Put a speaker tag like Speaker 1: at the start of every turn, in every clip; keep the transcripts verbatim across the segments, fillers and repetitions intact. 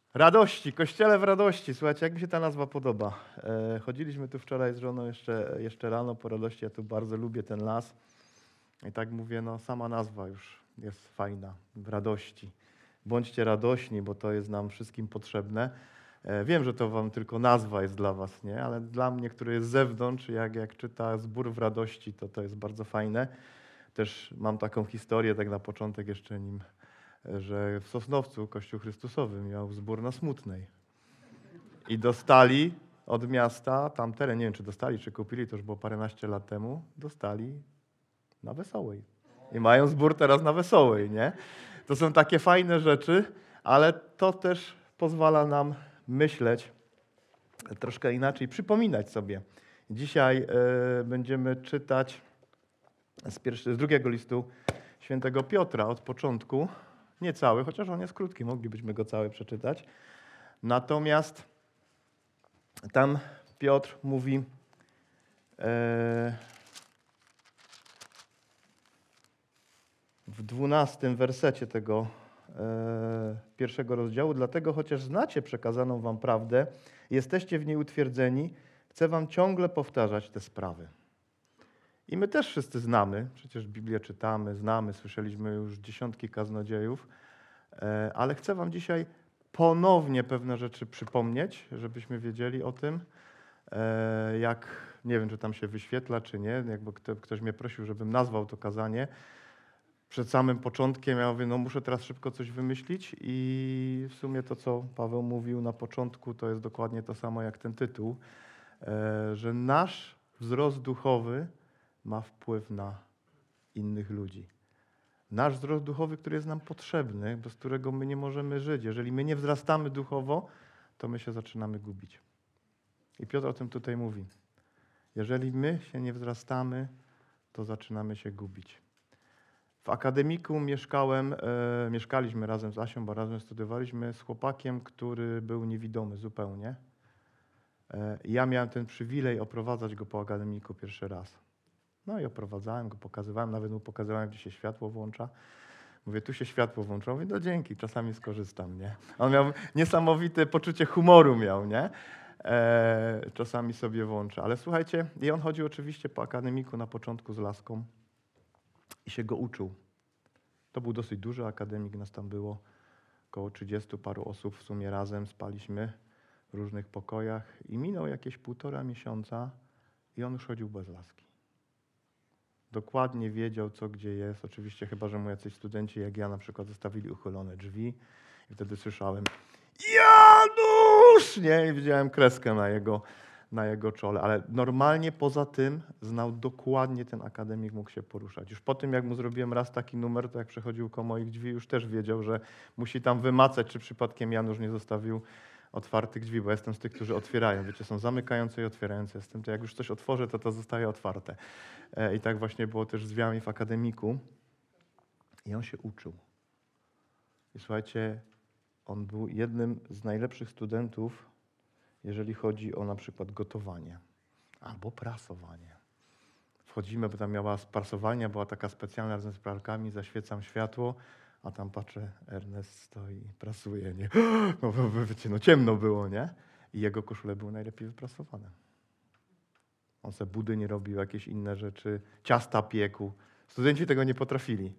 Speaker 1: Radości, Kościele w radości. Słuchajcie, jak mi się ta nazwa podoba. E, chodziliśmy tu wczoraj z żoną jeszcze, jeszcze rano po radości. Ja tu bardzo lubię ten las. I tak mówię, no sama nazwa już jest fajna. W radości. Bądźcie radośni, bo to jest nam wszystkim potrzebne. E, wiem, że to wam tylko nazwa jest dla was, nie? Ale dla mnie, który jest z zewnątrz, jak, jak czyta Zbór w radości, to to jest bardzo fajne. Też mam taką historię, tak na początek jeszcze nim, że w Sosnowcu Kościół Chrystusowy miał zbór na Smutnej. I dostali od miasta, tam teren, nie wiem czy dostali, czy kupili, to już było paręnaście lat temu, dostali na Wesołej. I mają zbór teraz na Wesołej, nie? To są takie fajne rzeczy, ale to też pozwala nam myśleć troszkę inaczej, przypominać sobie. Dzisiaj y, będziemy czytać z, pierwszy, z drugiego listu świętego Piotra od początku. Nie cały, chociaż on jest krótki, moglibyśmy go cały przeczytać. Natomiast tam Piotr mówi e, w dwunastym wersecie tego e, pierwszego rozdziału, dlatego chociaż znacie przekazaną wam prawdę, jesteście w niej utwierdzeni, chcę wam ciągle powtarzać te sprawy. I my też wszyscy znamy, przecież Biblię czytamy, znamy, słyszeliśmy już dziesiątki kaznodziejów, ale chcę wam dzisiaj ponownie pewne rzeczy przypomnieć, żebyśmy wiedzieli o tym, jak, nie wiem, czy tam się wyświetla, czy nie, jakby ktoś mnie prosił, żebym nazwał to kazanie. Przed samym początkiem ja mówię, no muszę teraz szybko coś wymyślić i w sumie to, co Paweł mówił na początku, to jest dokładnie to samo jak ten tytuł, że nasz wzrost duchowy ma wpływ na innych ludzi. Nasz wzrost duchowy, który jest nam potrzebny, bez którego my nie możemy żyć. Jeżeli my nie wzrastamy duchowo, to my się zaczynamy gubić. I Piotr o tym tutaj mówi. Jeżeli my się nie wzrastamy, to zaczynamy się gubić. W akademiku mieszkałem, e, mieszkaliśmy razem z Asią, bo razem studiowaliśmy z chłopakiem, który był niewidomy zupełnie. E, ja miałem ten przywilej oprowadzać go po akademiku pierwszy raz. No i oprowadzałem go, pokazywałem, nawet mu pokazywałem, gdzie się światło włącza. Mówię, tu się światło włącza. Mówię, no dzięki, czasami skorzystam, nie? On miał niesamowite poczucie humoru, miał, nie? E, czasami sobie włącza. Ale słuchajcie, i on chodził oczywiście po akademiku na początku z laską i się go uczył. To był dosyć duży akademik, nas tam było około trzydziestu paru osób w sumie razem, spaliśmy w różnych pokojach i minął jakieś półtora miesiąca i on już chodził bez laski. Dokładnie wiedział, co gdzie jest. Oczywiście chyba, że mu jacyś studenci, jak ja na przykład, zostawili uchylone drzwi i wtedy słyszałem Janusz! Nie? I widziałem kreskę na jego, na jego czole. Ale normalnie poza tym znał dokładnie ten akademik, mógł się poruszać. Już po tym, jak mu zrobiłem raz taki numer, to jak przechodził koło moich drzwi, już też wiedział, że musi tam wymacać, czy przypadkiem Janusz nie zostawił otwartych drzwi, bo jestem z tych, którzy otwierają. Wiecie, są zamykające i otwierające. Jestem to, jak już coś otworzę, to to zostaje otwarte. I tak właśnie było też z drzwiami w akademiku. I on się uczył. I słuchajcie, on był jednym z najlepszych studentów, jeżeli chodzi o na przykład gotowanie albo prasowanie. Wchodzimy, bo tam miała prasowania, była taka specjalna razem z pralkami, zaświecam światło, a tam patrzę, Ernest stoi, prasuje, nie? No, wiecie, no ciemno było, nie? I jego koszule były najlepiej wyprasowane. On se budy nie robił, jakieś inne rzeczy, ciasta piekł. Studenci tego nie potrafili.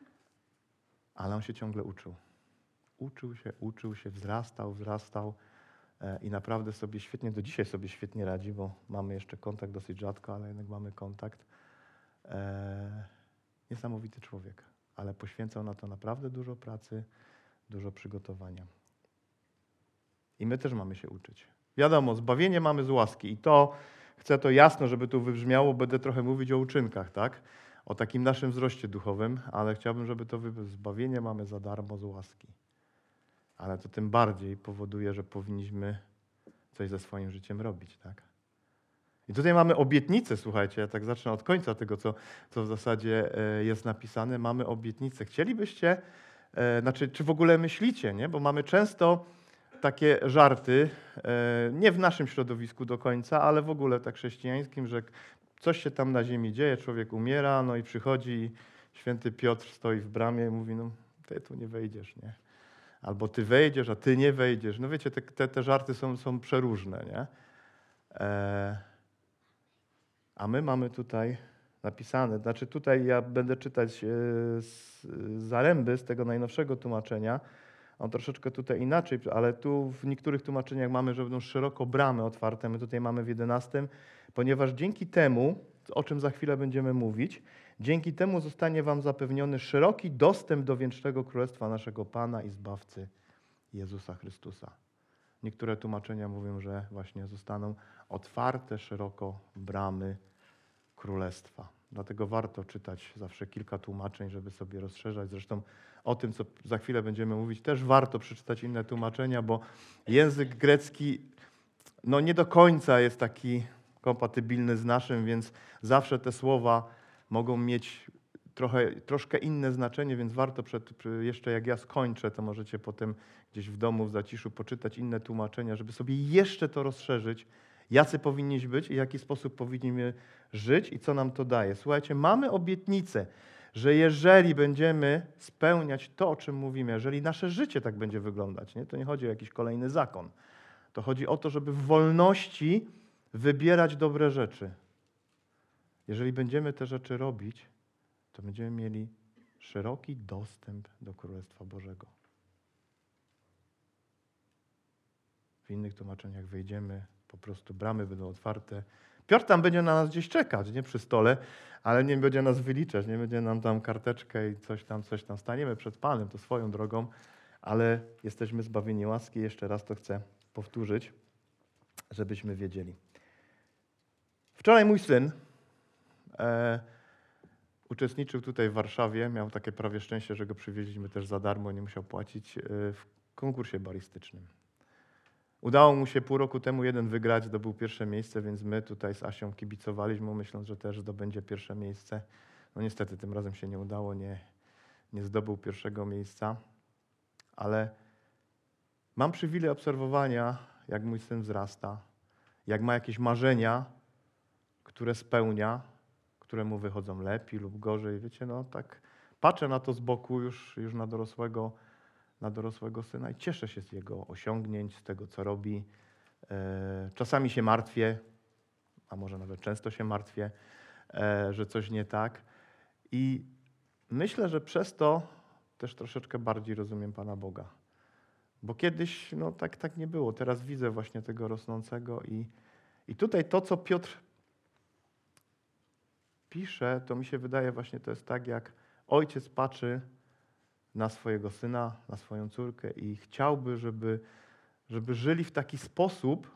Speaker 1: Ale on się ciągle uczył. Uczył się, uczył się, wzrastał, wzrastał e, i naprawdę sobie świetnie, do dzisiaj sobie świetnie radzi, bo mamy jeszcze kontakt dosyć rzadko, ale jednak mamy kontakt. E, niesamowity człowiek, ale poświęcał na to naprawdę dużo pracy, dużo przygotowania. I my też mamy się uczyć. Wiadomo, zbawienie mamy z łaski i to, chcę to jasno, żeby tu wybrzmiało, będę trochę mówić o uczynkach, tak? O takim naszym wzroście duchowym, ale chciałbym, żeby to wybrzmiało. Zbawienie mamy za darmo z łaski. Ale to tym bardziej powoduje, że powinniśmy coś ze swoim życiem robić, tak? I tutaj mamy obietnicę, słuchajcie, ja tak zacznę od końca tego, co, co w zasadzie jest napisane. Mamy obietnicę. Chcielibyście, e, znaczy, czy w ogóle myślicie, nie? Bo mamy często takie żarty, e, nie w naszym środowisku do końca, ale w ogóle tak chrześcijańskim, że coś się tam na ziemi dzieje, człowiek umiera, no i przychodzi i święty Piotr stoi w bramie i mówi, no ty tu nie wejdziesz, nie? Albo ty wejdziesz, a ty nie wejdziesz. No wiecie, te, te, te żarty są, są przeróżne, nie? E, a my mamy tutaj napisane, znaczy tutaj ja będę czytać e, z, z Zaręby, z tego najnowszego tłumaczenia. On troszeczkę tutaj inaczej, ale tu w niektórych tłumaczeniach mamy, że będą szeroko bramy otwarte. My tutaj mamy w jedenastym, ponieważ dzięki temu, o czym za chwilę będziemy mówić, dzięki temu zostanie wam zapewniony szeroki dostęp do wiecznego królestwa naszego Pana i Zbawcy Jezusa Chrystusa. Niektóre tłumaczenia mówią, że właśnie zostaną otwarte szeroko bramy królestwa. Dlatego warto czytać zawsze kilka tłumaczeń, żeby sobie rozszerzać. Zresztą o tym, co za chwilę będziemy mówić, też warto przeczytać inne tłumaczenia, bo język grecki no nie do końca jest taki kompatybilny z naszym, więc zawsze te słowa mogą mieć trochę, troszkę inne znaczenie, więc warto przed, jeszcze jak ja skończę, to możecie potem gdzieś w domu w zaciszu poczytać inne tłumaczenia, żeby sobie jeszcze to rozszerzyć, jacy powinniśmy być i w jaki sposób powinniśmy żyć i co nam to daje. Słuchajcie, mamy obietnicę, że jeżeli będziemy spełniać to, o czym mówimy, jeżeli nasze życie tak będzie wyglądać, nie? To nie chodzi o jakiś kolejny zakon, to chodzi o to, żeby w wolności wybierać dobre rzeczy. Jeżeli będziemy te rzeczy robić, to będziemy mieli szeroki dostęp do Królestwa Bożego. W innych tłumaczeniach wejdziemy, po prostu bramy będą otwarte. Piotr tam będzie na nas gdzieś czekać, nie przy stole, ale nie będzie nas wyliczać, nie będzie nam tam karteczkę i coś tam, coś tam. Staniemy przed Panem, to swoją drogą, ale jesteśmy zbawieni łaski. Jeszcze raz to chcę powtórzyć, żebyśmy wiedzieli. Wczoraj mój syn e, uczestniczył tutaj w Warszawie, miał takie prawie szczęście, że go przywieźliśmy też za darmo, nie musiał płacić, e, w konkursie baristycznym. Udało mu się pół roku temu jeden wygrać, zdobył pierwsze miejsce, więc my tutaj z Asią kibicowaliśmy, myśląc, że też zdobędzie pierwsze miejsce. No niestety tym razem się nie udało, nie, nie zdobył pierwszego miejsca, ale mam przywilej obserwowania, jak mój syn wzrasta, jak ma jakieś marzenia, które spełnia, które mu wychodzą lepiej lub gorzej. Wiecie, no tak patrzę na to z boku już, już na dorosłego na dorosłego syna i cieszę się z jego osiągnięć, z tego, co robi. Czasami się martwię, a może nawet często się martwię, że coś nie tak. I myślę, że przez to też troszeczkę bardziej rozumiem Pana Boga. Bo kiedyś no, tak, tak nie było. Teraz widzę właśnie tego rosnącego i, i tutaj to, co Piotr pisze, to mi się wydaje właśnie, to jest tak, jak ojciec patrzy na swojego syna, na swoją córkę i chciałby, żeby, żeby żyli w taki sposób,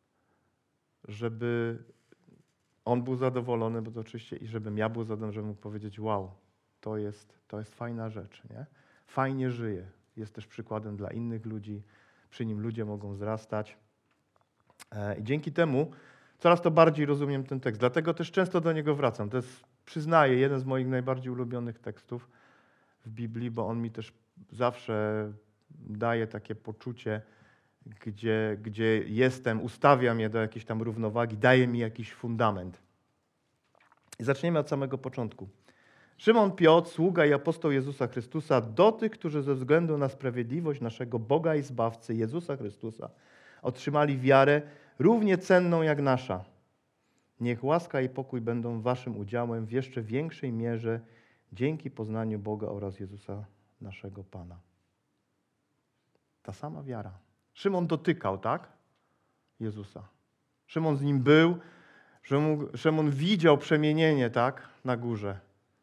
Speaker 1: żeby on był zadowolony, bo to oczywiście i żebym ja był zadowolony, żeby mógł powiedzieć, wow, to jest, to jest fajna rzecz, nie? Fajnie żyje. Jest też przykładem dla innych ludzi, przy nim ludzie mogą wzrastać. I dzięki temu coraz to bardziej rozumiem ten tekst, dlatego też często do niego wracam. To jest, przyznaję, jeden z moich najbardziej ulubionych tekstów w Biblii, bo on mi też zawsze daje takie poczucie, gdzie, gdzie jestem, ustawia mnie do jakiejś tam równowagi, daje mi jakiś fundament. I zaczniemy od samego początku. Szymon Piotr, sługa i apostoł Jezusa Chrystusa, do tych, którzy ze względu na sprawiedliwość naszego Boga i Zbawcy Jezusa Chrystusa otrzymali wiarę równie cenną jak nasza. Niech łaska i pokój będą waszym udziałem w jeszcze większej mierze dzięki poznaniu Boga oraz Jezusa naszego Pana. Ta sama wiara. Szymon dotykał, tak? Jezusa. Szymon z nim był, Szymon, Szymon widział przemienienie, tak? Na górze.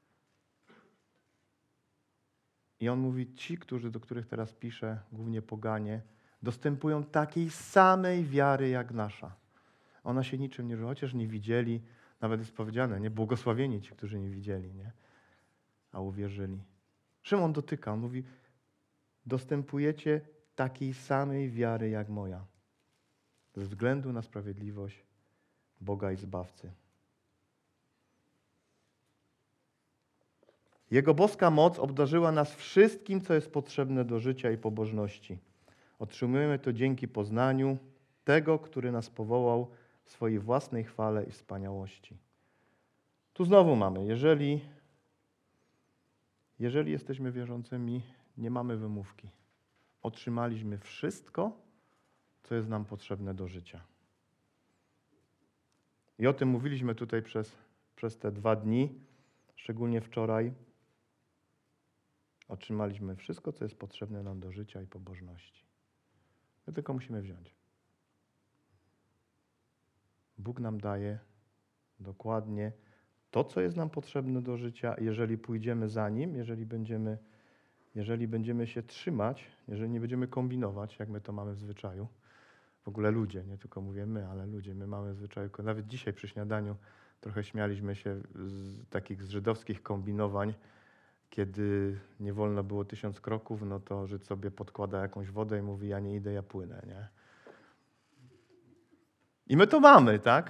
Speaker 1: I on mówi, ci, którzy, do których teraz pisze, głównie poganie, dostępują takiej samej wiary jak nasza. Ona się niczym nie różni, chociaż nie widzieli, nawet jest powiedziane, nie? Błogosławieni ci, którzy nie widzieli, nie? A uwierzyli. Szymon dotyka, on mówi, dostępujecie takiej samej wiary jak moja, ze względu na sprawiedliwość Boga i Zbawcy. Jego boska moc obdarzyła nas wszystkim, co jest potrzebne do życia i pobożności. Otrzymujemy to dzięki poznaniu tego, który nas powołał w swojej własnej chwale i wspaniałości. Tu znowu mamy, jeżeli, jeżeli jesteśmy wierzącymi, nie mamy wymówki. otrzymaliśmy wszystko, co jest nam potrzebne do życia. I o tym mówiliśmy tutaj przez, przez te dwa dni, szczególnie wczoraj. Otrzymaliśmy wszystko, co jest potrzebne nam do życia i pobożności. My tylko musimy wziąć. Bóg nam daje dokładnie to, co jest nam potrzebne do życia. Jeżeli pójdziemy za Nim, jeżeli będziemy, jeżeli będziemy się trzymać, jeżeli nie będziemy kombinować, jak my to mamy w zwyczaju, w ogóle ludzie, nie tylko mówię my, ale ludzie, my mamy w zwyczaju, nawet dzisiaj przy śniadaniu trochę śmialiśmy się z takich z żydowskich kombinowań, kiedy nie wolno było tysiąc kroków, no to Żyd sobie podkłada jakąś wodę i mówi, ja nie idę, ja płynę, nie? I my to mamy, tak?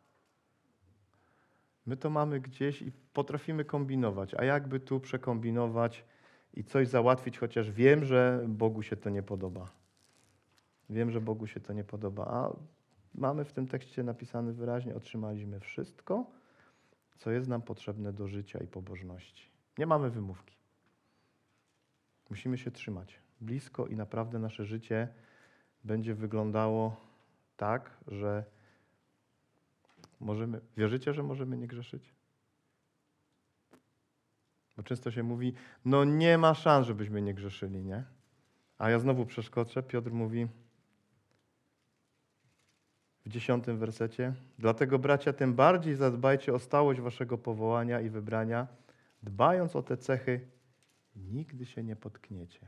Speaker 1: My to mamy gdzieś i potrafimy kombinować. A jakby tu przekombinować i coś załatwić, chociaż wiem, że Bogu się to nie podoba. Wiem, że Bogu się to nie podoba. A mamy w tym tekście napisane wyraźnie, otrzymaliśmy wszystko, co jest nam potrzebne do życia i pobożności. Nie mamy wymówki. Musimy się trzymać blisko i naprawdę nasze życie będzie wyglądało tak, że możemy... Wierzycie, że możemy nie grzeszyć? Bo często się mówi, no nie ma szans, żebyśmy nie grzeszyli, nie? A ja znowu przeskoczę. Piotr mówi w dziesiątym wersecie, dlatego bracia, tym bardziej zadbajcie o stałość waszego powołania i wybrania, dbając o te cechy, nigdy się nie potkniecie.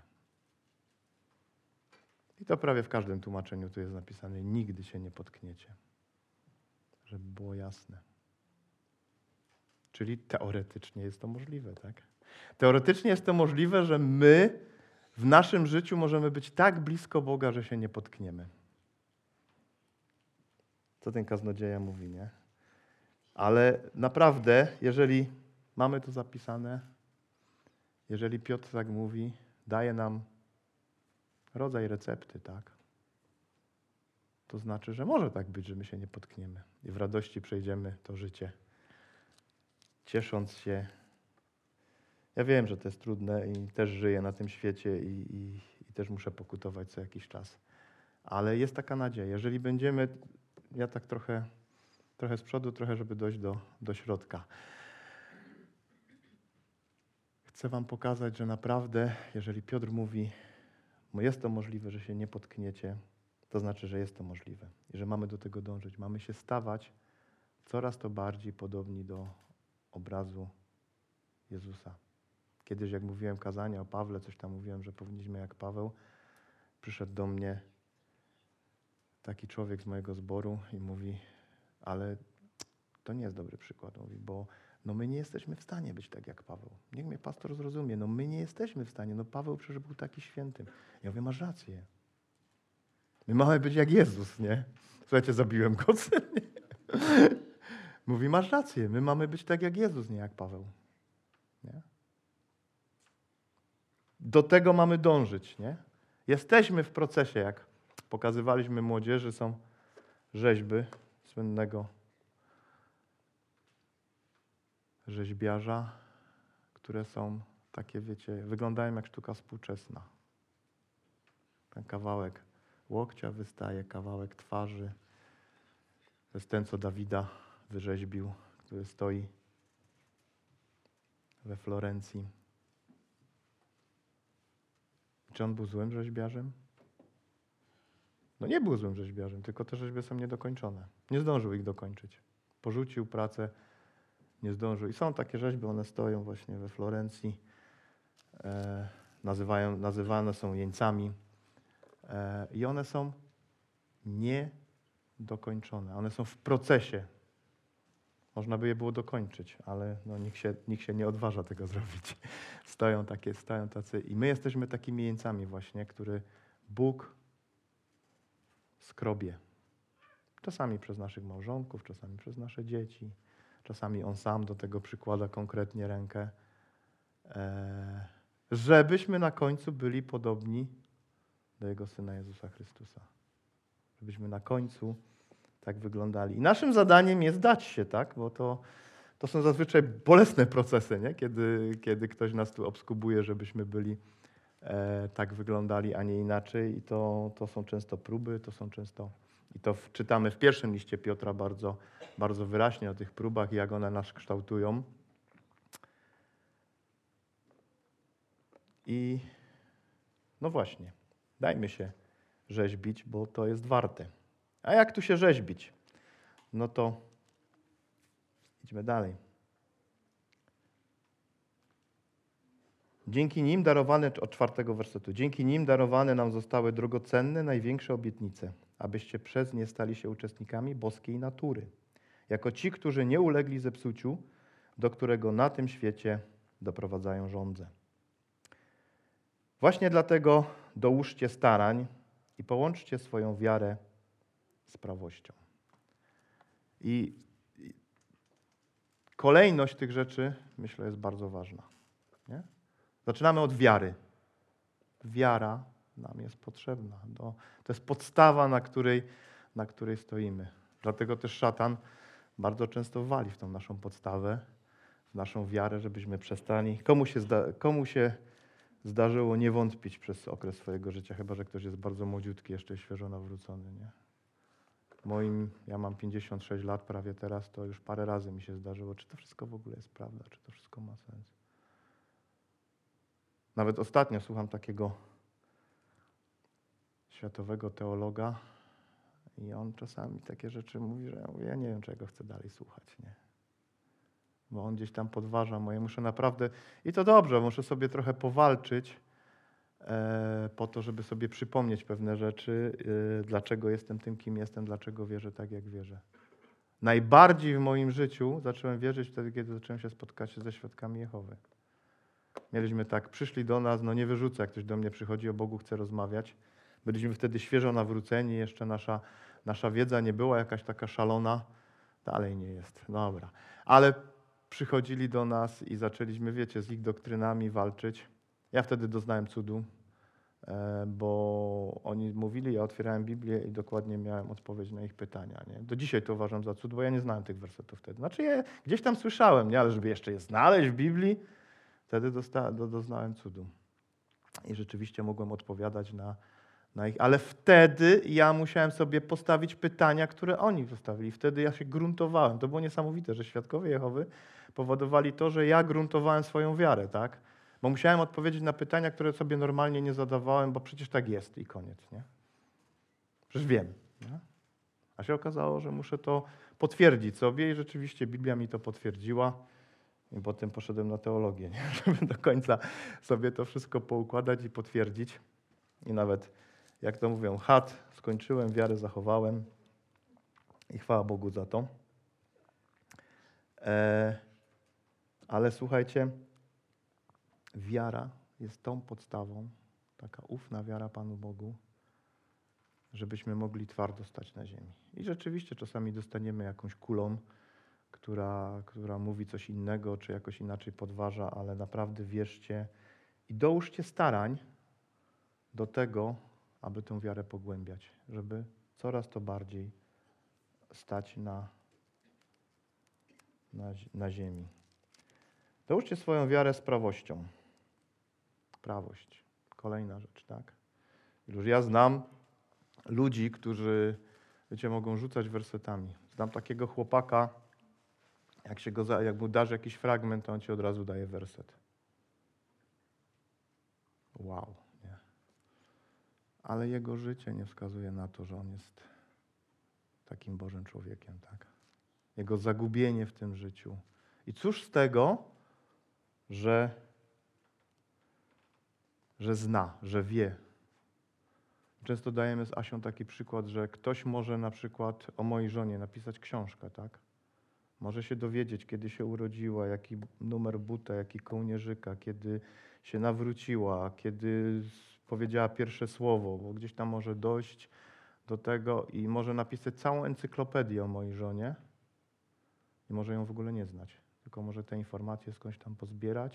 Speaker 1: I to prawie w każdym tłumaczeniu tu jest napisane, nigdy się nie potkniecie. Żeby było jasne. Czyli teoretycznie jest to możliwe, tak? Teoretycznie jest to możliwe, że my w naszym życiu możemy być tak blisko Boga, że się nie potkniemy. Co ten kaznodzieja mówi, nie? Ale naprawdę, jeżeli mamy to zapisane, jeżeli Piotr tak mówi, daje nam rodzaj recepty, tak? To znaczy, że może tak być, że my się nie potkniemy i w radości przejdziemy to życie, ciesząc się. Ja wiem, że to jest trudne i też żyję na tym świecie i, i, i też muszę pokutować co jakiś czas. Ale jest taka nadzieja. Jeżeli będziemy, ja tak trochę, trochę z przodu, trochę, żeby dojść do, do środka. Chcę wam pokazać, że naprawdę, jeżeli Piotr mówi, jest to możliwe, że się nie potkniecie, to znaczy, że jest to możliwe i że mamy do tego dążyć. Mamy się stawać coraz to bardziej podobni do obrazu Jezusa. Kiedyś, jak mówiłem kazania o Pawle, coś tam mówiłem, że powinniśmy jak Paweł, przyszedł do mnie taki człowiek z mojego zboru i mówi, ale to nie jest dobry przykład, mówi, bo no my nie jesteśmy w stanie być tak jak Paweł. Niech mnie pastor zrozumie, no my nie jesteśmy w stanie, no Paweł przecież był taki świętym. Ja mówię, masz rację. My mamy być jak Jezus, nie? Słuchajcie, zabiłem go. Mówi, masz rację, my mamy być tak jak Jezus, nie jak Paweł. Nie? Do tego mamy dążyć, nie? Jesteśmy w procesie, jak pokazywaliśmy młodzieży, są rzeźby słynnego rzeźbiarza, które są takie, wiecie, wyglądają jak sztuka współczesna. Ten kawałek łokcia wystaje, kawałek twarzy. To jest ten, co Dawida wyrzeźbił, który stoi we Florencji. Czy on był złym rzeźbiarzem? No nie był złym rzeźbiarzem, tylko te rzeźby są niedokończone. Nie zdążył ich dokończyć. Porzucił pracę, nie zdążył. I są takie rzeźby, one stoją właśnie we Florencji. E, nazywają, nazywane są jeńcami. E, I one są niedokończone. One są w procesie. Można by je było dokończyć, ale no, nikt, się, nikt się nie odważa tego zrobić. Stoją takie, stoją tacy. I my jesteśmy takimi jeńcami właśnie, który Bóg skrobie. Czasami przez naszych małżonków, czasami przez nasze dzieci. Czasami On sam do tego przykłada konkretnie rękę. E, żebyśmy na końcu byli podobni do Jego Syna Jezusa Chrystusa. Żebyśmy na końcu tak wyglądali. I naszym zadaniem jest dać się, tak? Bo to, to są zazwyczaj bolesne procesy, nie? Kiedy, kiedy ktoś nas tu obskubuje, żebyśmy byli e, tak wyglądali, a nie inaczej. I to, to są często próby, to są często... I to w, czytamy w pierwszym liście Piotra bardzo, bardzo wyraźnie o tych próbach i jak one nas kształtują. I no właśnie, dajmy się rzeźbić, bo to jest warte. A jak tu się rzeźbić? No to idźmy dalej. Dzięki nim darowane, od czwartego wersetu, dzięki nim darowane nam zostały drogocenne, największe obietnice, abyście przez nie stali się uczestnikami boskiej natury, jako ci, którzy nie ulegli zepsuciu, do którego na tym świecie doprowadzają żądze. Właśnie dlatego dołóżcie starań i połączcie swoją wiarę z prawością. I kolejność tych rzeczy, myślę, jest bardzo ważna. Nie? Zaczynamy od wiary. Wiara nam jest potrzebna. To, to jest podstawa, na której, na której stoimy. Dlatego też szatan bardzo często wali w tą naszą podstawę, w naszą wiarę, żebyśmy przestali. Komu się, zda, komu się zdarzyło nie wątpić przez okres swojego życia, chyba że ktoś jest bardzo młodziutki, jeszcze świeżo nawrócony. Nie? Moim, ja mam pięćdziesiąt sześć lat prawie teraz, to już parę razy mi się zdarzyło, czy to wszystko w ogóle jest prawda, czy to wszystko ma sens. Nawet ostatnio słucham takiego światowego teologa i on czasami takie rzeczy mówi, że ja, mówię, ja nie wiem, czego chcę dalej słuchać, nie? Bo on gdzieś tam podważa moje, muszę naprawdę, i to dobrze, muszę sobie trochę powalczyć e, po to, żeby sobie przypomnieć pewne rzeczy, e, dlaczego jestem tym, kim jestem, dlaczego wierzę tak, jak wierzę. Najbardziej w moim życiu zacząłem wierzyć wtedy, kiedy zacząłem się spotkać ze świadkami Jehowy. Mieliśmy tak, przyszli do nas, no nie wyrzucę, jak ktoś do mnie przychodzi, o Bogu chce rozmawiać. Byliśmy wtedy świeżo nawróceni, jeszcze nasza, nasza wiedza nie była jakaś taka szalona. Dalej nie jest, dobra. Ale przychodzili do nas i zaczęliśmy, wiecie, z ich doktrynami walczyć. Ja wtedy doznałem cudu, bo oni mówili, ja otwierałem Biblię i dokładnie miałem odpowiedź na ich pytania. Nie? Do dzisiaj to uważam za cud, bo ja nie znałem tych wersetów wtedy. Znaczy je gdzieś tam słyszałem, nie? Ale żeby jeszcze je znaleźć w Biblii, wtedy dosta, do, doznałem cudu. I rzeczywiście mogłem odpowiadać na, na ich... Ale wtedy ja musiałem sobie postawić pytania, które oni postawili. Wtedy ja się gruntowałem. To było niesamowite, że świadkowie Jehowy powodowali to, że ja gruntowałem swoją wiarę, tak? Bo musiałem odpowiedzieć na pytania, które sobie normalnie nie zadawałem, bo przecież tak jest i koniec, nie? Przecież wiem. Nie? A się okazało, że muszę to potwierdzić sobie i rzeczywiście Biblia mi to potwierdziła. I potem poszedłem na teologię, nie? Żeby do końca sobie to wszystko poukładać i potwierdzić. I nawet, jak to mówią, chat skończyłem, wiarę zachowałem i chwała Bogu za to. E, ale słuchajcie, wiara jest tą podstawą, taka ufna wiara Panu Bogu, żebyśmy mogli twardo stać na ziemi. I rzeczywiście czasami dostaniemy jakąś kulą, która, która mówi coś innego, czy jakoś inaczej podważa, ale naprawdę wierzcie i dołóżcie starań do tego, aby tę wiarę pogłębiać, żeby coraz to bardziej stać na, na, na ziemi. Dołóżcie swoją wiarę z prawością. Prawość. Kolejna rzecz, tak? Już ja znam ludzi, którzy, wiecie, mogą rzucać wersetami. Znam takiego chłopaka, jak się go, jak mu dasz jakiś fragment, to on ci od razu daje werset. Wow, nie? Ale jego życie nie wskazuje na to, że on jest takim Bożym człowiekiem, tak? Jego zagubienie w tym życiu. I cóż z tego, że, że zna, że wie. Często dajemy z Asią taki przykład, że ktoś może na przykład o mojej żonie napisać książkę, tak? Może się dowiedzieć, kiedy się urodziła, jaki numer buta, jaki kołnierzyka, kiedy się nawróciła, kiedy powiedziała pierwsze słowo, bo gdzieś tam może dojść do tego i może napisać całą encyklopedię o mojej żonie i może ją w ogóle nie znać, tylko może te informacje skądś tam pozbierać.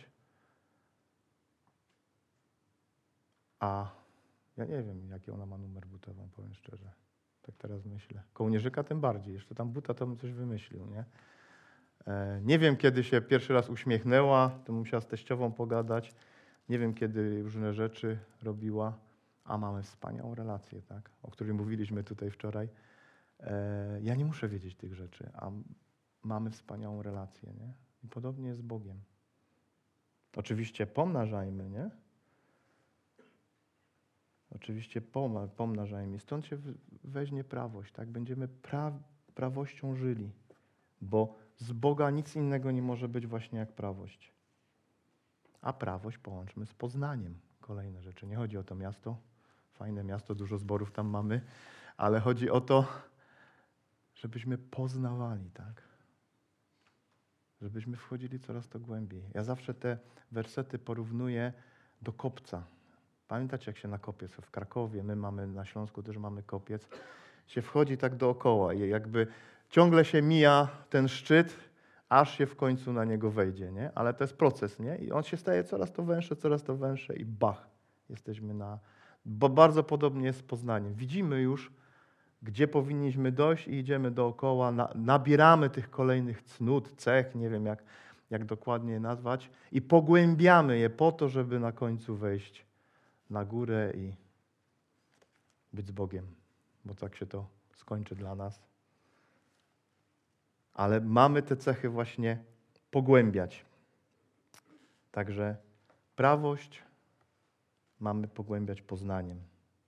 Speaker 1: A ja nie wiem, jaki ona ma numer buta, wam powiem szczerze. Tak teraz myślę. Kołnierzyka tym bardziej. Jeszcze tam buta to bym coś wymyślił, nie? Nie wiem, kiedy się pierwszy raz uśmiechnęła, to musiała z teściową pogadać. nie wiem kiedy różne rzeczy robiła, a mamy wspaniałą relację, tak? O której mówiliśmy tutaj wczoraj. E, ja nie muszę wiedzieć tych rzeczy, a mamy wspaniałą relację, nie? I podobnie jest z Bogiem. Oczywiście pomnażajmy, nie? Oczywiście pom- pomnażajmy. Stąd się weźmie prawość, tak? Będziemy pra- prawością żyli, bo z Boga nic innego nie może być właśnie jak prawość. A prawość połączmy z poznaniem. Kolejne rzeczy. Nie chodzi o to miasto, fajne miasto, dużo zborów tam mamy, ale chodzi o to, żebyśmy poznawali, tak? Żebyśmy wchodzili coraz to głębiej. Ja zawsze te wersety porównuję do kopca. Pamiętacie, jak się na kopiec w Krakowie, my mamy na Śląsku też mamy kopiec, się wchodzi tak dookoła i jakby ciągle się mija ten szczyt, aż się w końcu na niego wejdzie, nie? Ale to jest proces, nie? I on się staje coraz to węższy, coraz to węższy i bach, jesteśmy na... Bo bardzo podobnie jest z poznaniem. Widzimy już, gdzie powinniśmy dojść i idziemy dookoła, na, nabieramy tych kolejnych cnót, cech, nie wiem jak, jak dokładnie je nazwać i pogłębiamy je po to, żeby na końcu wejść na górę i być z Bogiem, bo tak się to skończy dla nas. Ale mamy te cechy właśnie pogłębiać. Także prawość mamy pogłębiać poznaniem.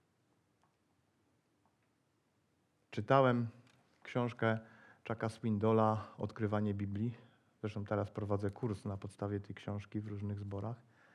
Speaker 1: Czytałem książkę Chucka Swindola Odkrywanie Biblii. Zresztą teraz prowadzę kurs na podstawie tej książki w różnych zborach.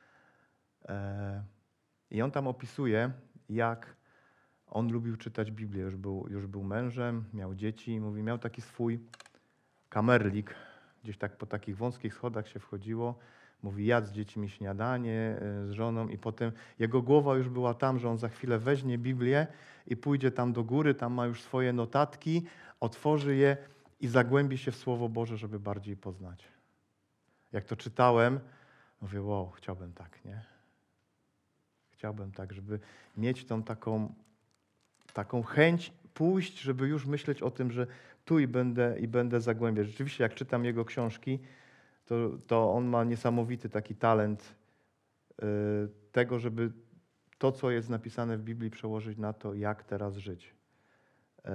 Speaker 1: I on tam opisuje, jak on lubił czytać Biblię. Już był, już był mężem, miał dzieci. Mówi, miał taki swój kamerlik. Gdzieś tak po takich wąskich schodach się wchodziło. Mówi, jadł z dziećmi śniadanie, z żoną i potem jego głowa już była tam, że on za chwilę weźmie Biblię i pójdzie tam do góry, tam ma już swoje notatki, otworzy je i zagłębi się w Słowo Boże, żeby bardziej poznać. Jak to czytałem, mówię, wow, chciałbym tak, nie? Chciałbym tak, żeby mieć tą taką, taką chęć pójść, żeby już myśleć o tym, że tu i będę, i będę zagłębiać. Rzeczywiście, jak czytam jego książki, to, to on ma niesamowity taki talent y, tego, żeby to, co jest napisane w Biblii, przełożyć na to, jak teraz żyć. Y,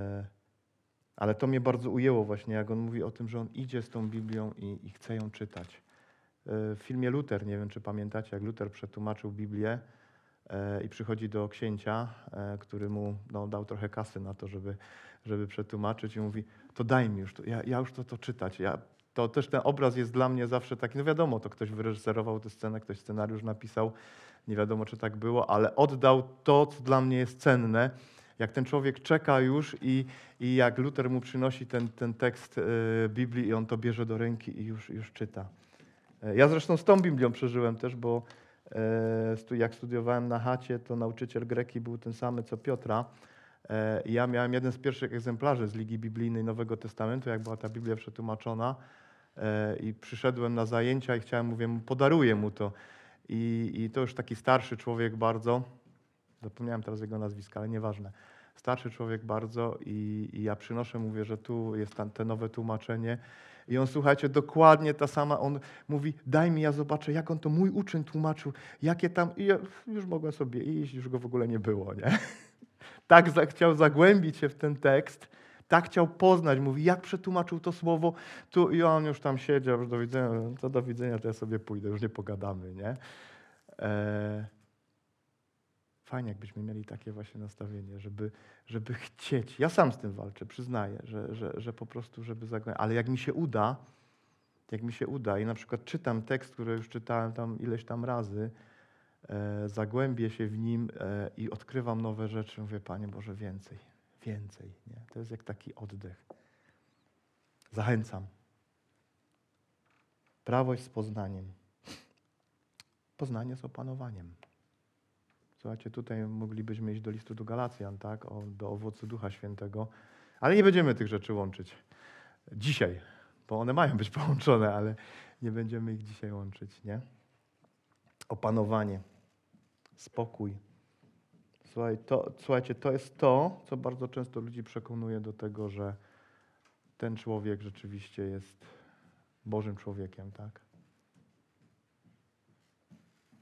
Speaker 1: ale to mnie bardzo ujęło właśnie, jak on mówi o tym, że on idzie z tą Biblią i, i chce ją czytać. Y, w filmie Luther, nie wiem, czy pamiętacie, jak Luther przetłumaczył Biblię y, i przychodzi do księcia, y, który mu no, dał trochę kasy na to, żeby, żeby przetłumaczyć i mówi, to daj mi już, to, ja, ja już to, to czytać, ja to też ten obraz jest dla mnie zawsze taki, no wiadomo, to ktoś wyreżyserował tę scenę, ktoś scenariusz napisał, nie wiadomo, czy tak było, ale oddał to, co dla mnie jest cenne. Jak ten człowiek czeka już i, i jak Luther mu przynosi ten, ten tekst y, Biblii i on to bierze do ręki i już, już czyta. Ja zresztą z tą Biblią przeżyłem też, bo y, jak studiowałem na chacie, to nauczyciel greki był ten sam, co Piotra. I ja miałem jeden z pierwszych egzemplarzy z Ligi Biblijnej Nowego Testamentu, jak była ta Biblia przetłumaczona i przyszedłem na zajęcia i chciałem, mówię, podaruję mu to. I, i to już taki starszy człowiek bardzo, zapomniałem teraz jego nazwiska, ale nieważne. Starszy człowiek bardzo i, i ja przynoszę, mówię, że tu jest tam te nowe tłumaczenie. I on, słuchajcie, dokładnie ta sama, on mówi, daj mi, ja zobaczę, jak on to mój uczeń tłumaczył, jakie tam, i ja już mogłem sobie iść, już go w ogóle nie było, nie? Tak za, chciał zagłębić się w ten tekst, tak chciał poznać, mówi, jak przetłumaczył to słowo, tu i on już tam siedział, już do widzenia, to do widzenia, to ja sobie pójdę, już nie pogadamy, nie? E... Fajnie, jakbyśmy mieli takie właśnie nastawienie, żeby, żeby chcieć. Ja sam z tym walczę, przyznaję, że, że, że po prostu, żeby zagłębić. Ale jak mi się uda, jak mi się uda i na przykład czytam tekst, który już czytałem tam ileś tam razy, e, zagłębię się w nim e, i odkrywam nowe rzeczy, mówię, Panie Boże, więcej, więcej. Nie? To jest jak taki oddech. Zachęcam. Prawość z poznaniem. Poznanie z opanowaniem. Słuchajcie, tutaj moglibyśmy iść do listu do Galacjan, tak? O, do owocu Ducha Świętego, ale nie będziemy tych rzeczy łączyć dzisiaj, bo one mają być połączone, ale nie będziemy ich dzisiaj łączyć, nie? Opanowanie, spokój. Słuchaj, to, słuchajcie, to jest to, co bardzo często ludzi przekonuje do tego, że ten człowiek rzeczywiście jest Bożym człowiekiem, tak?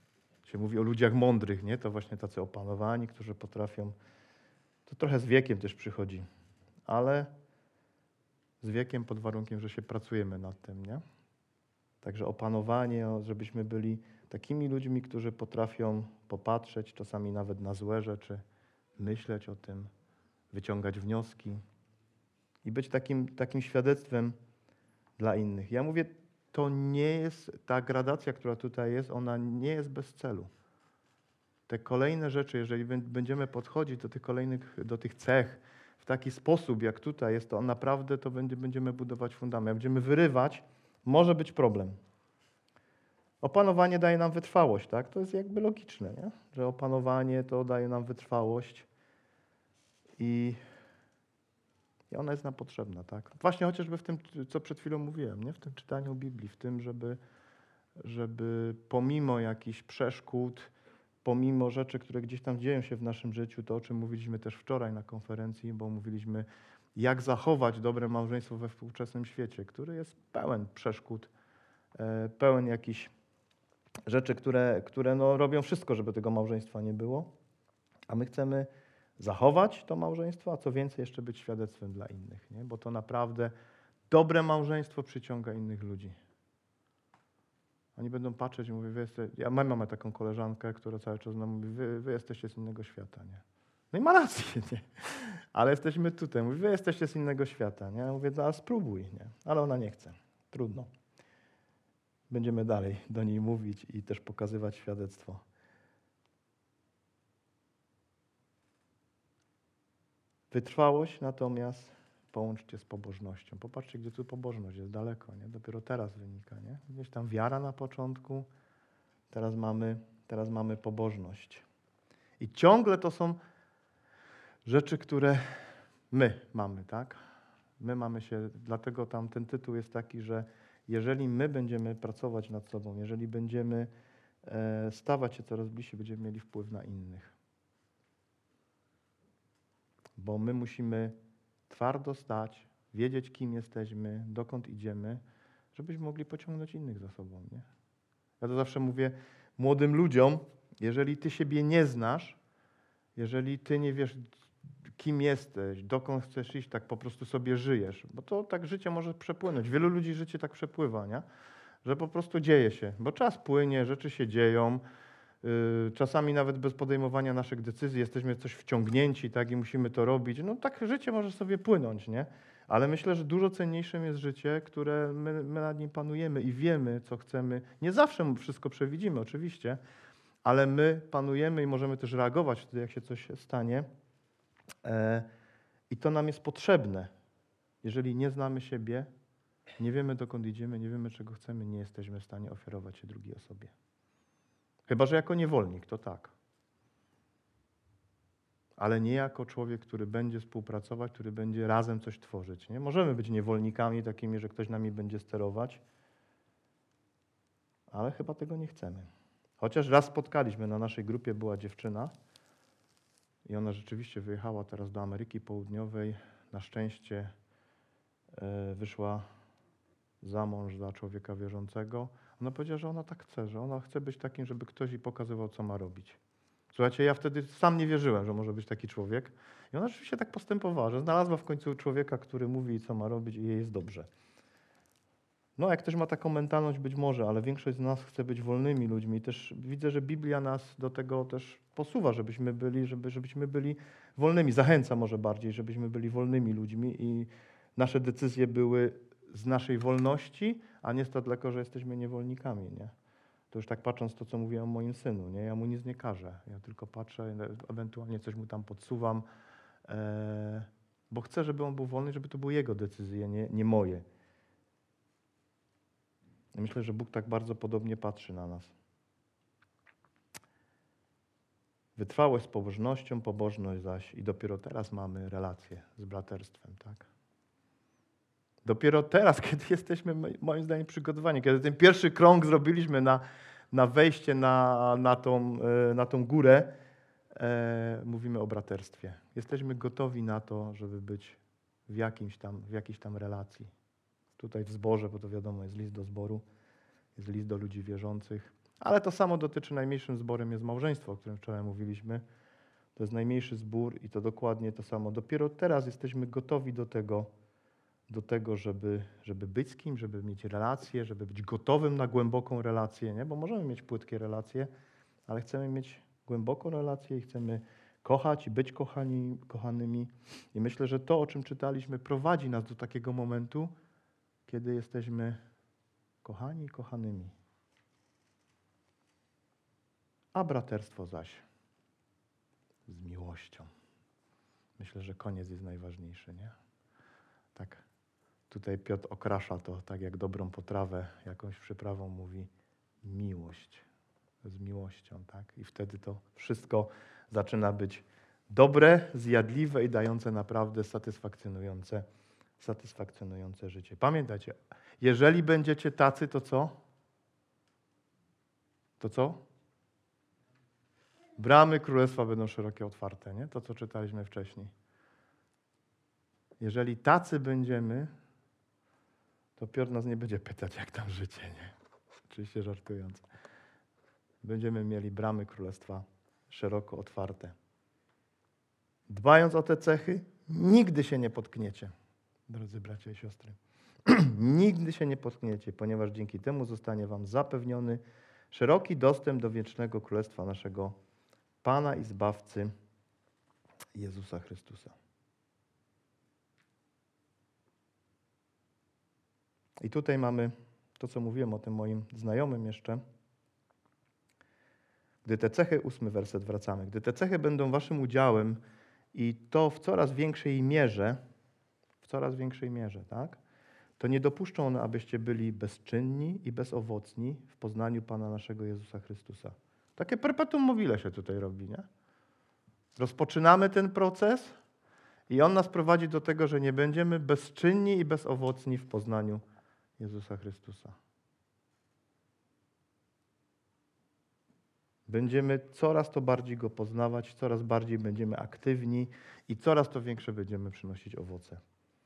Speaker 1: się mówi o ludziach mądrych, nie? To właśnie tacy opanowani, którzy potrafią. To trochę z wiekiem też przychodzi, ale z wiekiem pod warunkiem, że się pracujemy nad tym, nie? Także opanowanie, żebyśmy byli takimi ludźmi, którzy potrafią popatrzeć czasami nawet na złe rzeczy, myśleć o tym, wyciągać wnioski i być takim, takim świadectwem dla innych. Ja mówię, to nie jest, ta gradacja, która tutaj jest, ona nie jest bez celu. Te kolejne rzeczy, jeżeli będziemy podchodzić do tych kolejnych, do tych cech w taki sposób, jak tutaj jest, to naprawdę to będzie, będziemy budować fundament. Jak będziemy wyrywać, może być problem. Opanowanie daje nam wytrwałość, tak? To jest jakby logiczne, nie? Że opanowanie to daje nam wytrwałość i, i ona jest nam potrzebna, tak? Właśnie chociażby w tym, co przed chwilą mówiłem, nie? W tym czytaniu Biblii, w tym, żeby, żeby pomimo jakichś przeszkód, pomimo rzeczy, które gdzieś tam dzieją się w naszym życiu, to o czym mówiliśmy też wczoraj na konferencji, bo mówiliśmy, jak zachować dobre małżeństwo we współczesnym świecie, który jest pełen przeszkód, pełen jakichś rzeczy, które, które no robią wszystko, żeby tego małżeństwa nie było, a my chcemy zachować to małżeństwo, a co więcej jeszcze być świadectwem dla innych, nie? Bo to naprawdę dobre małżeństwo przyciąga innych ludzi. Oni będą patrzeć i mówią, wy jeste... ja mam taką koleżankę, która cały czas nam mówi, wy, wy jesteście z innego świata, nie? No i ma rację, nie? Ale jesteśmy tutaj, mówi, wy jesteście z innego świata, nie? Ja mówię, no, spróbuj, nie? Ale ona nie chce, trudno. Będziemy dalej do niej mówić i też pokazywać świadectwo. Wytrwałość natomiast połączcie z pobożnością. Popatrzcie, gdzie tu pobożność jest daleko, nie? Dopiero teraz wynika, nie? Gdzieś tam wiara na początku, teraz mamy, teraz mamy pobożność. I ciągle to są rzeczy, które my mamy, tak? My mamy się, dlatego tam ten tytuł jest taki, że jeżeli my będziemy pracować nad sobą, jeżeli będziemy e, stawać się coraz bliżej, będziemy mieli wpływ na innych. Bo my musimy twardo stać, wiedzieć, kim jesteśmy, dokąd idziemy, żebyśmy mogli pociągnąć innych za sobą, nie? Ja to zawsze mówię młodym ludziom, jeżeli ty siebie nie znasz, jeżeli ty nie wiesz, kim jesteś, dokąd chcesz iść, tak po prostu sobie żyjesz, bo to tak życie może przepłynąć. Wielu ludzi życie tak przepływa, nie? Że po prostu dzieje się, bo czas płynie, rzeczy się dzieją, yy, czasami nawet bez podejmowania naszych decyzji jesteśmy w coś wciągnięci, tak, i musimy to robić. No tak życie może sobie płynąć, nie? Ale myślę, że dużo cenniejszym jest życie, które my, my nad nim panujemy i wiemy, co chcemy. Nie zawsze wszystko przewidzimy, oczywiście, ale my panujemy i możemy też reagować wtedy, jak się coś stanie. E, I to nam jest potrzebne. Jeżeli nie znamy siebie, nie wiemy, dokąd idziemy, nie wiemy, czego chcemy, nie jesteśmy w stanie ofiarować się drugiej osobie. Chyba że jako niewolnik, to tak. Ale nie jako człowiek, który będzie współpracować, który będzie razem coś tworzyć. Nie? Możemy być niewolnikami takimi, że ktoś nami będzie sterować, ale chyba tego nie chcemy. Chociaż raz spotkaliśmy, na naszej grupie była dziewczyna i ona rzeczywiście wyjechała teraz do Ameryki Południowej. Na szczęście e, wyszła za mąż za człowieka wierzącego. Ona powiedziała, że ona tak chce, że ona chce być takim, żeby ktoś jej pokazywał, co ma robić. Słuchajcie, ja wtedy sam nie wierzyłem, że może być taki człowiek. I ona rzeczywiście tak postępowała, że znalazła w końcu człowieka, który mówi jej, co ma robić i jej jest dobrze. No, jak ktoś ma taką mentalność, być może, ale większość z nas chce być wolnymi ludźmi. I też widzę, że Biblia nas do tego też posuwa, żebyśmy byli, żeby, żebyśmy byli wolnymi. Zachęca może bardziej, żebyśmy byli wolnymi ludźmi i nasze decyzje były z naszej wolności, a nie z to dlatego, że jesteśmy niewolnikami, nie? To już tak patrząc to, co mówiłem o moim synu, nie? Ja mu nic nie każę. Ja tylko patrzę, ewentualnie coś mu tam podsuwam, e, bo chcę, żeby on był wolny, żeby to były jego decyzje, nie, nie moje. Myślę, że Bóg tak bardzo podobnie patrzy na nas. Wytrwałość z pobożnością, pobożność zaś i dopiero teraz mamy relację z braterstwem, tak? Dopiero teraz, kiedy jesteśmy, moim zdaniem, przygotowani, kiedy ten pierwszy krąg zrobiliśmy na, na wejście na, na, tą, na tą górę, e, mówimy o braterstwie. Jesteśmy gotowi na to, żeby być w, jakimś tam, w jakiejś tam relacji. Tutaj w zborze, bo to wiadomo, jest list do zboru, jest list do ludzi wierzących. Ale to samo dotyczy, najmniejszym zborem jest małżeństwo, o którym wczoraj mówiliśmy. To jest najmniejszy zbór i to dokładnie to samo. Dopiero teraz jesteśmy gotowi do tego, do tego żeby, żeby być z kimś, żeby mieć relacje, żeby być gotowym na głęboką relację, nie? Bo możemy mieć płytkie relacje, ale chcemy mieć głęboką relację i chcemy kochać i być kochani, kochanymi. I myślę, że to, o czym czytaliśmy, prowadzi nas do takiego momentu, kiedy jesteśmy kochani i kochanymi. A braterstwo zaś z miłością. Myślę, że koniec jest najważniejszy, nie? Tak, tutaj Piotr okrasza to, tak jak dobrą potrawę, jakąś przyprawą mówi, miłość. Z miłością, tak? I wtedy to wszystko zaczyna być dobre, zjadliwe i dające naprawdę satysfakcjonujące, satysfakcjonujące życie. Pamiętajcie, jeżeli będziecie tacy, to co? To co? Bramy Królestwa będą szerokie, otwarte, nie? To, co czytaliśmy wcześniej. Jeżeli tacy będziemy, to Piotr nas nie będzie pytać, jak tam życie, nie? Oczywiście żartując. Będziemy mieli bramy Królestwa szeroko otwarte. Dbając o te cechy, nigdy się nie potkniecie, drodzy bracia i siostry. Nigdy się nie potkniecie, ponieważ dzięki temu zostanie wam zapewniony szeroki dostęp do wiecznego Królestwa naszego Pana i Zbawcy Jezusa Chrystusa. I tutaj mamy to, co mówiłem o tym moim znajomym jeszcze. Gdy te cechy, ósmy werset, wracamy. Gdy te cechy będą waszym udziałem i to w coraz większej mierze, w coraz większej mierze, tak? To nie dopuszczą one, abyście byli bezczynni i bezowocni w poznaniu Pana naszego Jezusa Chrystusa. Takie perpetuum mobile się tutaj robi, nie? Rozpoczynamy ten proces i on nas prowadzi do tego, że nie będziemy bezczynni i bezowocni w poznaniu Jezusa Chrystusa. Będziemy coraz to bardziej Go poznawać, coraz bardziej będziemy aktywni i coraz to większe będziemy przynosić owoce.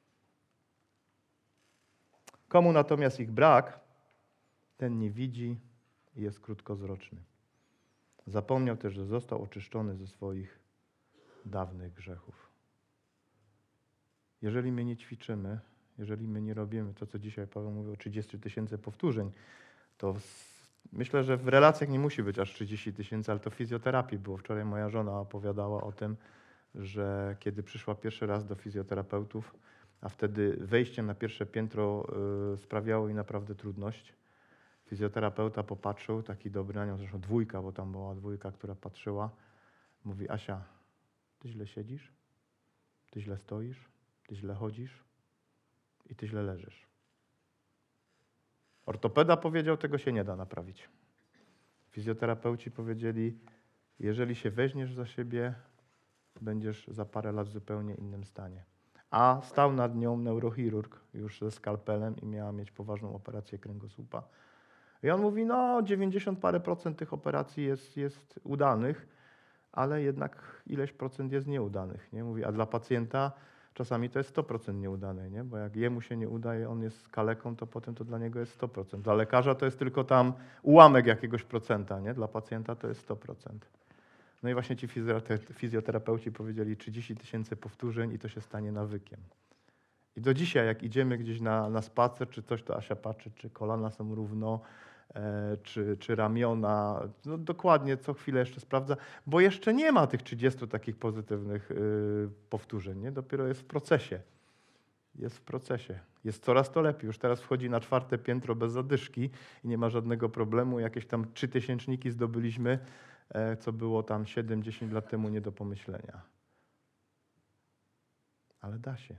Speaker 1: Komu natomiast ich brak, ten nie widzi i jest krótkowzroczny. Zapomniał też, że został oczyszczony ze swoich dawnych grzechów. Jeżeli my nie ćwiczymy, jeżeli my nie robimy to, co dzisiaj Paweł mówił o trzydziestu tysięcy powtórzeń, to myślę, że w relacjach nie musi być aż trzydzieści tysięcy, ale to w fizjoterapii było. Wczoraj moja żona opowiadała o tym, że kiedy przyszła pierwszy raz do fizjoterapeutów, a wtedy wejście na pierwsze piętro y, sprawiało jej naprawdę trudność. Fizjoterapeuta popatrzył, taki dobry na nią, zresztą dwójka, bo tam była dwójka, która patrzyła. Mówi: Asia, ty źle siedzisz, ty źle stoisz, ty źle chodzisz i ty źle leżysz. Ortopeda powiedział, tego się nie da naprawić. Fizjoterapeuci powiedzieli, jeżeli się weźmiesz za siebie, będziesz za parę lat w zupełnie innym stanie. A stał nad nią neurochirurg już ze skalpelem i miała mieć poważną operację kręgosłupa. I on mówi, no dziewięćdziesiąt parę procent tych operacji jest, jest udanych, ale jednak ileś procent jest nieudanych. Nie? Mówi, a dla pacjenta czasami to jest sto procent nieudane, nie? Bo jak jemu się nie udaje, on jest kaleką, to potem to dla niego jest sto procent. Dla lekarza to jest tylko tam ułamek jakiegoś procenta, nie? Dla pacjenta to jest sto procent. No i właśnie ci fizjoterapeuci powiedzieli trzydzieści tysięcy powtórzeń i to się stanie nawykiem. I do dzisiaj, jak idziemy gdzieś na, na spacer, czy coś, to Asia patrzy, czy kolana są równo, e, czy, czy ramiona. No dokładnie, co chwilę jeszcze sprawdza, bo jeszcze nie ma tych trzydziestu takich pozytywnych y, powtórzeń, nie? Dopiero jest w procesie. Jest w procesie. Jest coraz to lepiej. Już teraz wchodzi na czwarte piętro bez zadyszki i nie ma żadnego problemu. Jakieś tam trzy tysięczniki zdobyliśmy, e, co było tam siedem dziesięć lat temu nie do pomyślenia. Ale da się.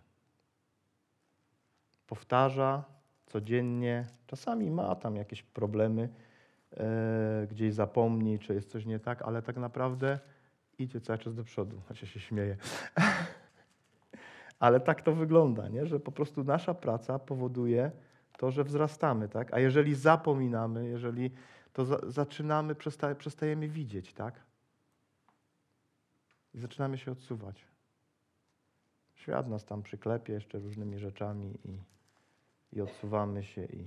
Speaker 1: Powtarza codziennie, czasami ma tam jakieś problemy, e, gdzieś zapomni, czy jest coś nie tak, ale tak naprawdę idzie cały czas do przodu, chociaż się śmieje. Ale tak to wygląda, nie? Że po prostu nasza praca powoduje to, że wzrastamy, tak? A jeżeli zapominamy, jeżeli to za, zaczynamy, przesta, przestajemy widzieć, tak? I zaczynamy się odsuwać. Świat nas tam przyklepie jeszcze różnymi rzeczami i, i odsuwamy się i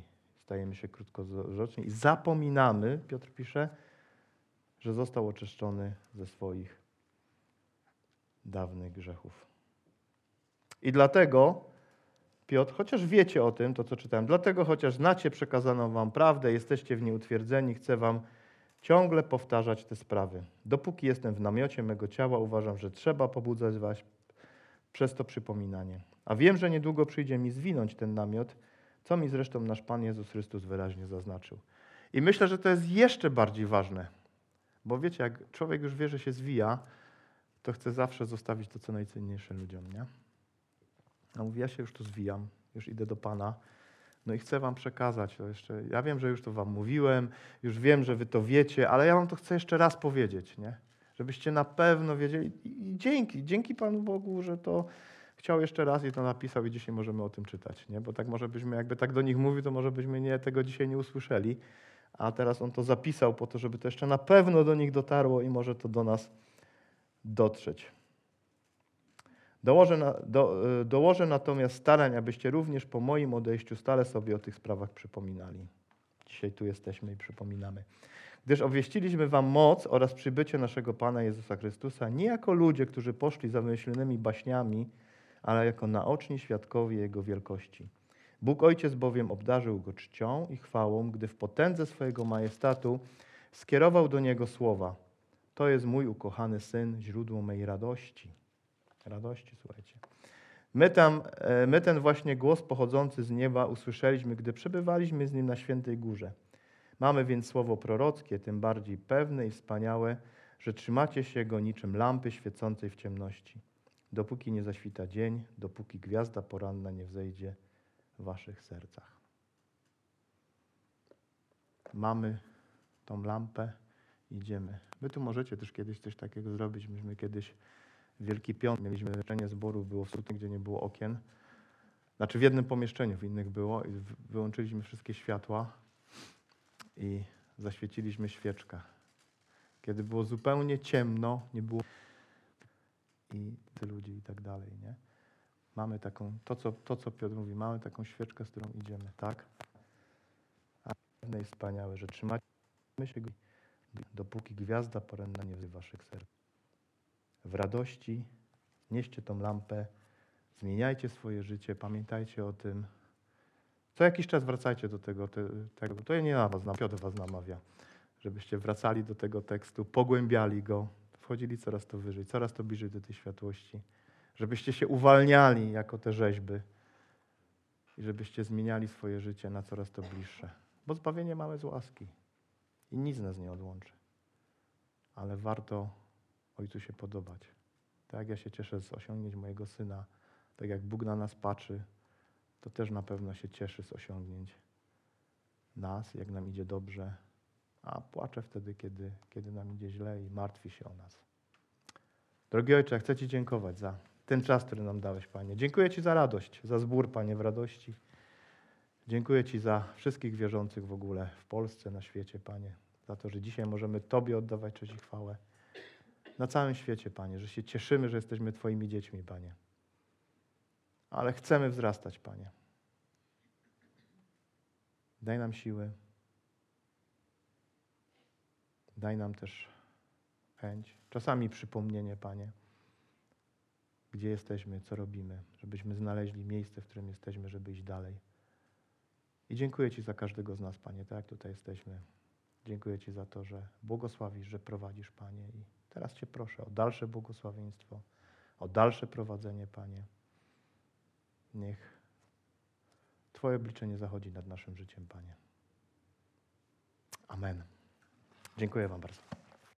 Speaker 1: stajemy się krótkowzroczni i zapominamy, Piotr pisze, że został oczyszczony ze swoich dawnych grzechów. I dlatego, Piotr, chociaż wiecie o tym, to co czytałem, dlatego chociaż znacie przekazaną wam prawdę, jesteście w niej utwierdzeni, chcę wam ciągle powtarzać te sprawy. Dopóki jestem w namiocie mego ciała, uważam, że trzeba pobudzać was przez to przypominanie. A wiem, że niedługo przyjdzie mi zwinąć ten namiot, co mi zresztą nasz Pan Jezus Chrystus wyraźnie zaznaczył. I myślę, że to jest jeszcze bardziej ważne, bo wiecie, jak człowiek już wie, że się zwija, to chce zawsze zostawić to, co najcenniejsze ludziom, nie? No mówi, ja się już tu zwijam, już idę do Pana, no i chcę wam przekazać to jeszcze. Ja wiem, że już to wam mówiłem, już wiem, że wy to wiecie, ale ja wam to chcę jeszcze raz powiedzieć, nie? Żebyście na pewno wiedzieli. I dzięki, dzięki Panu Bogu, że to chciał jeszcze raz i to napisał i dzisiaj możemy o tym czytać, nie? Bo tak może byśmy, jakby tak do nich mówił, to może byśmy nie, tego dzisiaj nie usłyszeli, a teraz on to zapisał po to, żeby to jeszcze na pewno do nich dotarło i może to do nas dotrzeć. Dołożę, na, do, dołożę natomiast starań, abyście również po moim odejściu stale sobie o tych sprawach przypominali. Dzisiaj tu jesteśmy i przypominamy. Gdyż obwieściliśmy wam moc oraz przybycie naszego Pana Jezusa Chrystusa nie jako ludzie, którzy poszli za wymyślonymi baśniami, ale jako naoczni świadkowie Jego wielkości. Bóg Ojciec bowiem obdarzył Go czcią i chwałą, gdy w potędze swojego majestatu skierował do Niego słowa. To jest mój ukochany Syn, źródło mej radości. Radości, słuchajcie. My, tam, my ten właśnie głos pochodzący z nieba usłyszeliśmy, gdy przebywaliśmy z Nim na Świętej Górze. Mamy więc słowo prorockie, tym bardziej pewne i wspaniałe, że trzymacie się go niczym lampy świecącej w ciemności, dopóki nie zaświta dzień, dopóki gwiazda poranna nie wzejdzie w waszych sercach. Mamy tą lampę, idziemy. Wy tu możecie też kiedyś coś takiego zrobić. Myśmy kiedyś Wielki Piątek mieliśmy leczenie zborów, było w sutnie, gdzie nie było okien. Znaczy w jednym pomieszczeniu, w innych było i wyłączyliśmy wszystkie światła i zaświeciliśmy świeczkę. Kiedy było zupełnie ciemno, nie było i ty ludzi i tak dalej, nie? Mamy taką, to co, to co Piotr mówi, mamy taką świeczkę, z którą idziemy, tak? A pewne jest wspaniałe, że trzymacie się go, dopóki gwiazda poranna nie wzejdzie w waszych sercach. W radości nieście tą lampę, zmieniajcie swoje życie, pamiętajcie o tym. Co jakiś czas wracajcie do tego, te, tego. To ja nie na was, na Piotr was namawia, żebyście wracali do tego tekstu, pogłębiali go, wchodzili coraz to wyżej, coraz to bliżej do tej światłości, żebyście się uwalniali jako te rzeźby i żebyście zmieniali swoje życie na coraz to bliższe. Bo zbawienie mamy z łaski i nic nas nie odłączy. Ale warto Ojcu się podobać. Tak jak ja się cieszę z osiągnięć mojego Syna, tak jak Bóg na nas patrzy, to też na pewno się cieszy z osiągnięć nas, jak nam idzie dobrze, a płacze wtedy, kiedy, kiedy nam idzie źle i martwi się o nas. Drogi Ojcze, chcę Ci dziękować za ten czas, który nam dałeś, Panie. Dziękuję Ci za radość, za zbór, Panie, w radości. Dziękuję Ci za wszystkich wierzących w ogóle w Polsce, na świecie, Panie, za to, że dzisiaj możemy Tobie oddawać cześć i chwałę. Na całym świecie, Panie, że się cieszymy, że jesteśmy Twoimi dziećmi, Panie. Ale chcemy wzrastać, Panie. Daj nam siły. Daj nam też chęć. Czasami przypomnienie, Panie, gdzie jesteśmy, co robimy, żebyśmy znaleźli miejsce, w którym jesteśmy, żeby iść dalej. I dziękuję Ci za każdego z nas, Panie, tak jak tutaj jesteśmy. Dziękuję Ci za to, że błogosławisz, że prowadzisz, Panie. I teraz Cię proszę o dalsze błogosławieństwo, o dalsze prowadzenie, Panie. Niech Twoje obliczenie zachodzi nad naszym życiem, Panie. Amen. Dziękuję Wam bardzo.